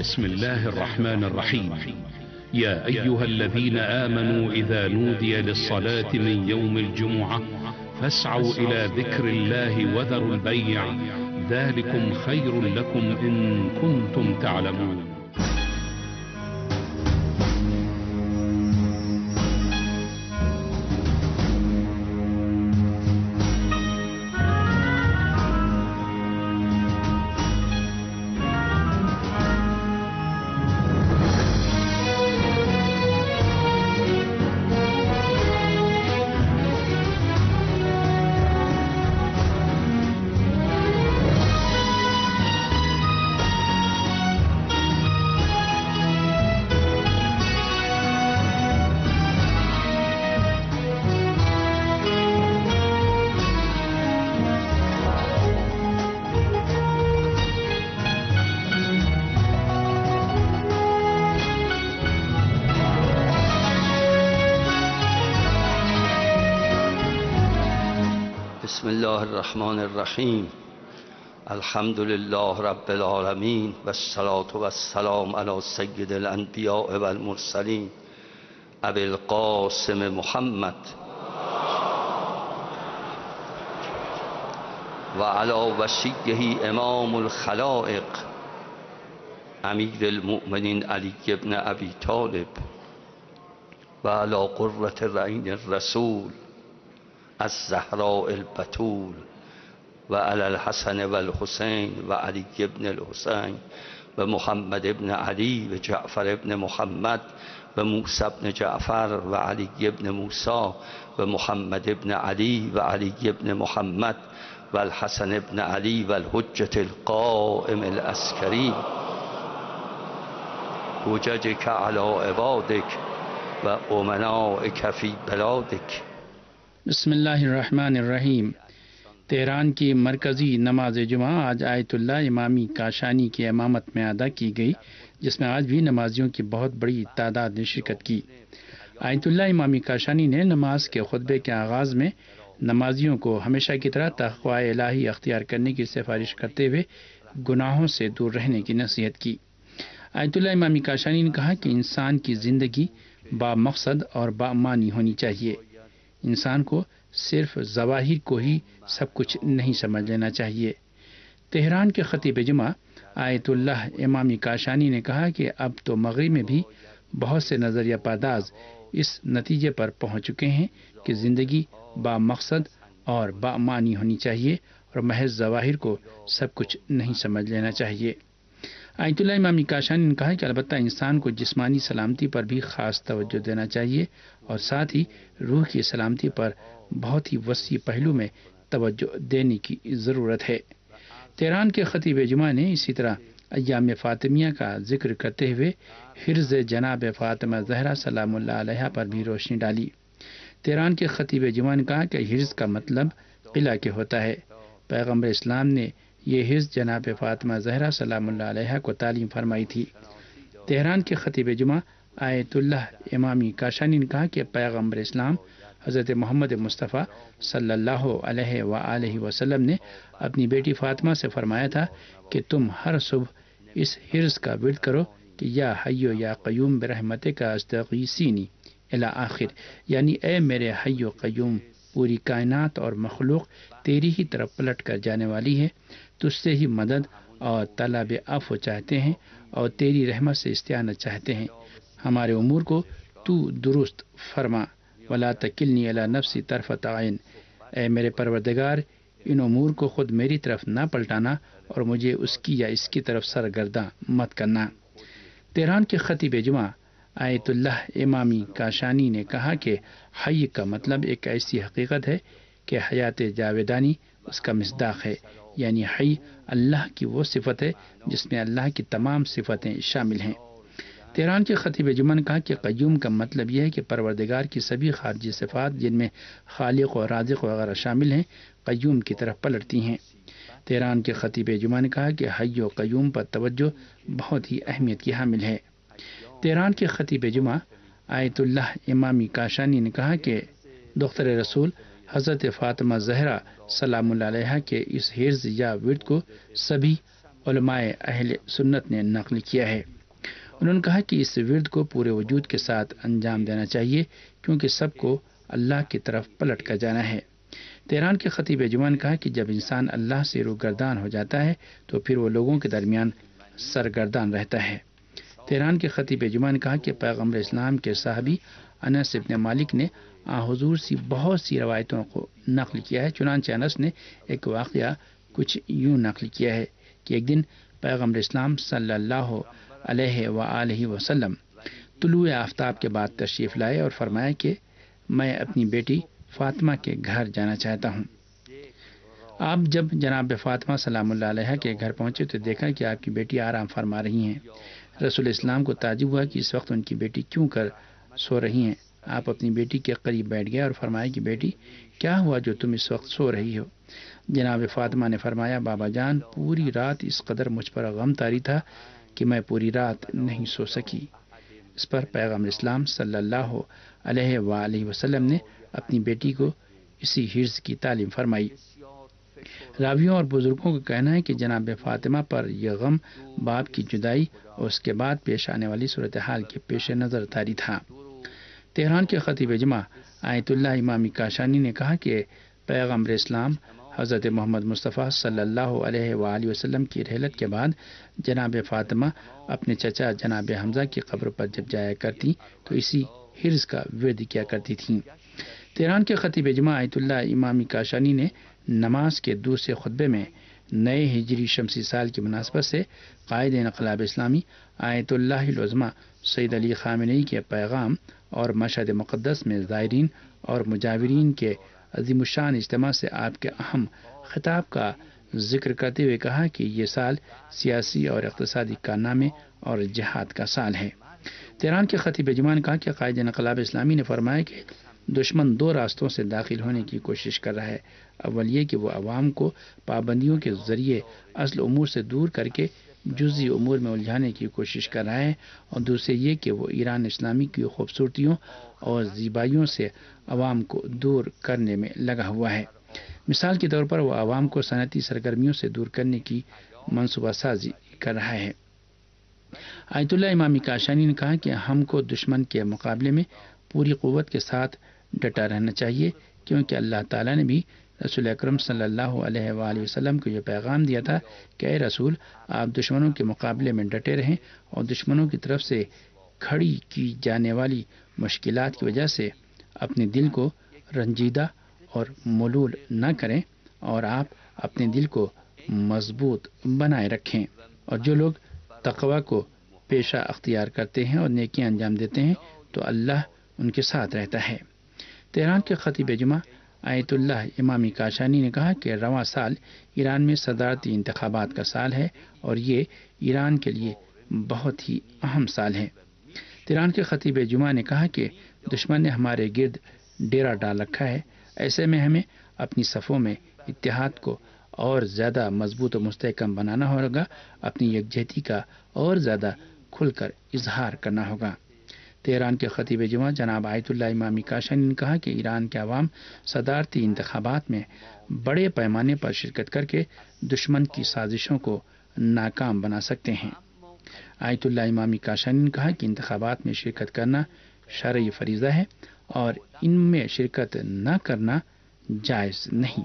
بسم الله الرحمن الرحيم. يا أيها الذين آمنوا إذا نودي للصلاة من يوم الجمعة فاسعوا إلى ذكر الله وذروا البيع ذلكم خير لكم إن كنتم تعلمون. بسم الله الرحمن الرحیم. الحمد لله رب العالمین والصلاة والسلام علی سید الانبیاء والمرسلین ابی القاسم محمد و علی وصیه امام الخلائق امیر المؤمنین علی بن ابی طالب و علی قرة العین الرسول الزهراء البتول و علی الحسن و الحسین و علی بن الحسین و محمد بن علی و جعفر بن محمد و موسی بن جعفر و علی بن موسی و محمد بن علی و علی بن محمد و الحسن بن علی و الحجة القائم العسکری حججک علی عبادک و امنائک فی بلادک. بسم اللہ الرحمن الرحیم. تہران کی مرکزی نماز جمعہ آج آیت اللہ امامی کاشانی کی امامت میں ادا کی گئی، جس میں آج بھی نمازیوں کی بہت بڑی تعداد نے شرکت کی. آیت اللہ امامی کاشانی نے نماز کے خطبے کے آغاز میں نمازیوں کو ہمیشہ کی طرح تقوی الہی اختیار کرنے کی سفارش کرتے ہوئے گناہوں سے دور رہنے کی نصیحت کی. آیت اللہ امامی کاشانی نے کہا کہ انسان کی زندگی با مقصد اور با معنی ہونی چاہیے. انسان کو صرف ظواہر کو ہی سب کچھ نہیں سمجھ لینا چاہیے. تہران کے خطیب جمعہ آیت اللہ امامی کاشانی نے کہا کہ اب تو مغرب میں بھی بہت سے نظریہ پرداز اس نتیجے پر پہنچ چکے ہیں کہ زندگی با مقصد اور با معنی ہونی چاہیے اور محض ظواہر کو سب کچھ نہیں سمجھ لینا چاہیے. آیت اللہ امامی کاشانی نے کہا کہ البتہ انسان کو جسمانی سلامتی پر بھی خاص توجہ دینا چاہیے اور ساتھ ہی روح کی سلامتی پر بہت ہی وسیع پہلو میں توجہ دینے کی ضرورت ہے. تہران کے خطیب جمعہ نے اسی طرح ایام فاطمیہ کا ذکر کرتے ہوئے حرز جناب فاطمہ زہرا سلام اللہ علیہا پر بھی روشنی ڈالی. تہران کے خطیب جمعہ نے کہا کہ حرز کا مطلب قلعہ کے ہوتا ہے. پیغمبر اسلام نے یہ حرز جناب فاطمہ زہرا سلام اللہ علیہا کو تعلیم فرمائی تھی. تہران کے خطیب جمعہ آیت اللہ امامی کاشانی نے کہا کہ پیغمبر اسلام حضرت محمد مصطفیٰ صلی اللہ علیہ وآلہ وسلم نے اپنی بیٹی فاطمہ سے فرمایا تھا کہ تم ہر صبح اس حرز کا ورد کرو کہ یا حی یا قیوم برحمتک استغیثینی الی آخر، یعنی اے میرے حی و قیوم، پوری کائنات اور مخلوق تیری ہی طرف پلٹ کر جانے والی ہے، تجھ سے ہی مدد اور طلب عفو چاہتے ہیں اور تیری رحمت سے استعانت چاہتے ہیں. ہمارے امور کو تو درست فرما، ولا تکلنی الی نفسی طرفۃ عین، اے میرے پروردگار ان امور کو خود میری طرف نہ پلٹانا اور مجھے اس کی یا اس کی طرف سرگرداں مت کرنا. تہران کے خطیب جمعہ آیت اللہ امامی کاشانی نے کہا کہ حی کا مطلب ایک ایسی حقیقت ہے کہ حیات جاویدانی اس کا مصداق ہے، یعنی حی اللہ کی وہ صفت ہے جس میں اللہ کی تمام صفتیں شامل ہیں. تہران کے خطیب جمعہ نے کہا کہ قیوم کا مطلب یہ ہے کہ پروردگار کی سبھی خارجی صفات جن میں خالق و رازق وغیرہ شامل ہیں قیوم کی طرف پلٹتی ہیں. تہران کے خطیب جمعہ نے کہا کہ حی و قیوم پر توجہ بہت ہی اہمیت کی حامل ہے. تہران کے خطیب جمعہ آیت اللہ امامی کاشانی نے کہا کہ دختر رسول حضرت فاطمہ زہرا سلام اللہ علیہا کے اس حرز یا ورد کو سبھی علماء اہل سنت نے نقل کیا ہے۔ انہوں نے کہا کہ اس ورد کو پورے وجود کے ساتھ انجام دینا چاہیے کیونکہ سب کو اللہ کی طرف پلٹ کر جانا ہے۔ تہران کے خطیب جمعہ نے کہا کہ جب انسان اللہ سے روگردان ہو جاتا ہے تو پھر وہ لوگوں کے درمیان سرگردان رہتا ہے۔ تہران کے خطیب جمعہ نے کہا کہ پیغمبر اسلام کے صحابی انس ابن مالک نے حضور سے بہت سی روایتوں کو نقل کیا ہے۔ چنانچہ انس نے ایک واقعہ کچھ یوں نقل کیا ہے کہ ایک دن پیغمبر اسلام صلی اللہ علیہ وآلہ وسلم طلوع آفتاب کے بعد تشریف لائے اور فرمایا کہ میں اپنی بیٹی فاطمہ کے گھر جانا چاہتا ہوں۔ آپ جب جناب فاطمہ سلام اللہ علیہ کے گھر پہنچے تو دیکھا کہ آپ کی بیٹی آرام فرما رہی ہیں۔ رسول اسلام کو تعجب ہوا کہ اس وقت ان کی بیٹی کیوں کر سو رہی ہیں۔ آپ اپنی بیٹی کے قریب بیٹھ گئے اور فرمایا کہ بیٹی کیا ہوا جو تم اس وقت سو رہی ہو؟ جناب فاطمہ نے فرمایا بابا جان پوری رات اس قدر مجھ پر غم طاری تھا کہ میں پوری رات نہیں سو سکی۔ اس پر پیغمبر اسلام صلی اللہ علیہ وآلہ وسلم نے اپنی بیٹی کو اسی حرص کی تعلیم فرمائی۔ راویوں اور بزرگوں کا کہنا ہے کہ جناب فاطمہ پر یہ غم باپ کی جدائی اور اس کے بعد پیش آنے والی صورتحال کے پیش نظر طاری تھا۔ تہران کے خطیب جمعہ آیت اللہ امامی کاشانی نے کہا کہ پیغمبر اسلام حضرت محمد مصطفیٰ صلی اللہ علیہ وآلہ وسلم کی رحلت کے بعد جناب فاطمہ اپنے چچا جناب حمزہ کی قبر پر جب جایا کرتی تو اسی حرص کا ورد کیا کرتی تھیں۔ تہران کے خطیب جمعہ آیت اللہ امامی کاشانی نے نماز کے دوسرے خطبے میں نئے ہجری شمسی سال کی مناسبت سے قائد انقلاب اسلامی آیت اللہ العظمیٰ سید علی خامنئی کے پیغام اور مشہد مقدس میں زائرین اور مجاورین کے عظیم الشان اجتماع سے آپ کے اہم خطاب کا ذکر کرتے ہوئے کہا کہ یہ سال سیاسی اور اقتصادی کارنامے اور جہاد کا سال ہے۔ تہران کے خطیب جمعہ نے کہا کہ قائد انقلاب اسلامی نے فرمایا کہ دشمن دو راستوں سے داخل ہونے کی کوشش کر رہا ہے۔ اول یہ کہ وہ عوام کو پابندیوں کے ذریعے اصل امور سے دور کر کے جزئی امور میں الجھانے کی کوشش کر رہا ہے، اور دوسرے یہ کہ وہ ایران اسلامی کی خوبصورتیوں اور زیبائیوں سے عوام کو دور کرنے میں لگا ہوا ہے۔ مثال کے طور پر وہ عوام کو صنعتی سرگرمیوں سے دور کرنے کی منصوبہ سازی کر رہا ہے۔ آیت اللہ امامی کاشانی نے کہا کہ ہم کو دشمن کے مقابلے میں پوری قوت کے ساتھ ڈٹا رہنا چاہیے، کیونکہ اللہ تعالیٰ نے بھی رسول اکرم صلی اللہ علیہ وآلہ وسلم کو یہ پیغام دیا تھا کہ اے رسول آپ دشمنوں کے مقابلے میں ڈٹے رہیں اور دشمنوں کی طرف سے کھڑی کی جانے والی مشکلات کی وجہ سے اپنے دل کو رنجیدہ اور ملول نہ کریں، اور آپ اپنے دل کو مضبوط بنائے رکھیں، اور جو لوگ تقوی کو پیشہ اختیار کرتے ہیں اور نیکیاں انجام دیتے ہیں تو اللہ ان کے ساتھ رہتا ہے۔ تہران کے خطیب جمعہ آیت اللہ امامی کاشانی نے کہا کہ رواں سال ایران میں صدارتی انتخابات کا سال ہے اور یہ ایران کے لیے بہت ہی اہم سال ہے۔ تہران کے خطیب جمعہ نے کہا کہ دشمن نے ہمارے گرد ڈیرا ڈال رکھا ہے، ایسے میں ہمیں اپنی صفوں میں اتحاد کو اور زیادہ مضبوط و مستحکم بنانا ہوگا، اپنی یکجہتی کا اور زیادہ کھل کر اظہار کرنا ہوگا۔ تہران کے خطیب جمعہ جناب آیت اللہ امامی کاشانی نے کہا کہ ایران کے عوام صدارتی انتخابات میں بڑے پیمانے پر شرکت کر کے دشمن کی سازشوں کو ناکام بنا سکتے ہیں۔ آیت اللہ امامی کاشانی نے کہا کہ انتخابات میں شرکت کرنا شرعی فریضہ ہے اور ان میں شرکت نہ کرنا جائز نہیں۔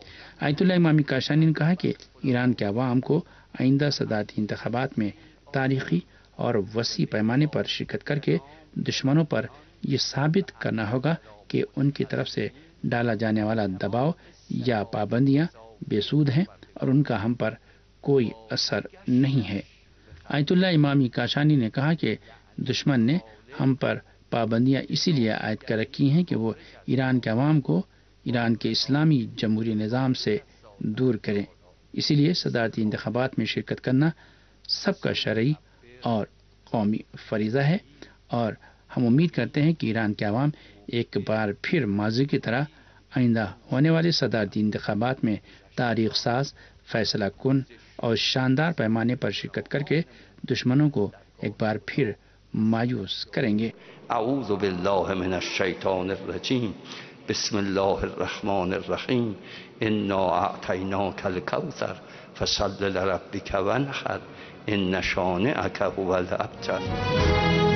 آیت اللہ امامی کاشانی نے کہا کہ ایران کے عوام کو آئندہ صدارتی انتخابات میں تاریخی اور وسیع پیمانے پر شرکت کر کے دشمنوں پر یہ ثابت کرنا ہوگا کہ ان کی طرف سے ڈالا جانے والا دباؤ یا پابندیاں بے سود ہیں اور ان کا ہم پر کوئی اثر نہیں ہے۔ آیت اللہ امامی کاشانی نے کہا کہ دشمن نے ہم پر پابندیاں اسی لیے عائد کر رکھی ہیں کہ وہ ایران کے عوام کو ایران کے اسلامی جمہوری نظام سے دور کریں، اسی لیے صدارتی انتخابات میں شرکت کرنا سب کا شرعی اور قومی فریضہ ہے، اور ہم امید کرتے ہیں کہ ایران کے عوام ایک بار پھر ماضی کی طرح آئندہ ہونے والے صدارتی انتخابات میں تاریخ ساز، فیصلہ کن اور شاندار پیمانے پر شرکت کر کے دشمنوں کو ایک بار پھر مایوس کریں گے۔ اعوذ باللہ من الشیطان الرجیم، بسم اللہ الرحمن الرحیم، انا اعطیناک الکوثر فصل لربک وانحر ان شانئک هو الابتر.